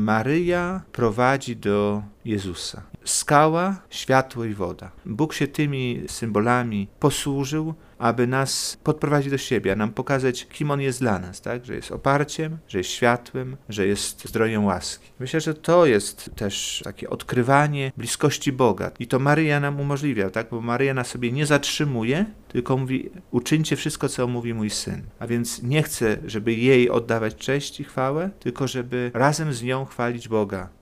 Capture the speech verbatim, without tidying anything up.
Maryja prowadzi do Jezusa. Skała, światło i woda. Bóg się tymi symbolami posłużył, aby nas podprowadzić do siebie, a nam pokazać, kim On jest dla nas, tak? Że jest oparciem, że jest światłem, że jest zdrojem łaski. Myślę, że to jest też takie odkrywanie bliskości Boga. I to Maryja nam umożliwia, tak? Bo Maryja nas sobie nie zatrzymuje, tylko mówi, uczyńcie wszystko, co mówi mój Syn. A więc nie chce, żeby jej oddawać cześć i chwałę, tylko żeby razem z nią chwalić Boga.